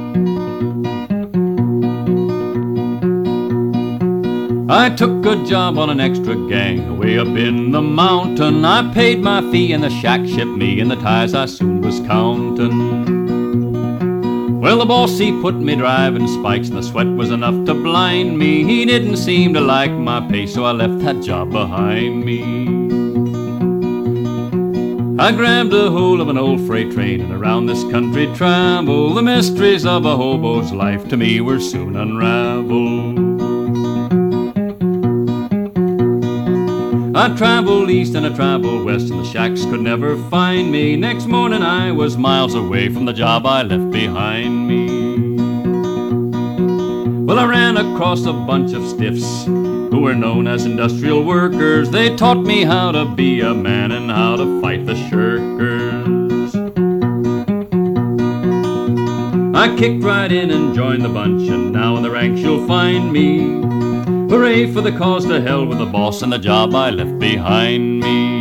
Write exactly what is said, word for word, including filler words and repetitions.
I took a job on an extra gang way up in the mountain. I paid my fee and the shack shipped me, and the ties I soon was counting. Well, the boss, he put me driving spikes, and the sweat was enough to blind me. He didn't seem to like my pay, so I left that job behind me. I grabbed a hold of an old freight train and around this country travel. The mysteries of a hobo's life to me were soon unraveled. I traveled east and I traveled west, and the shacks could never find me. Next morning I was miles away from the job I left behind me. Well, I ran across a bunch of stiffs who were known as industrial workers. They taught me how to be a man and how to fight the shirkers. I kicked right in and joined the bunch, and now in the ranks you'll find me. Hooray for the cause, to hell with the boss and the job I left behind me.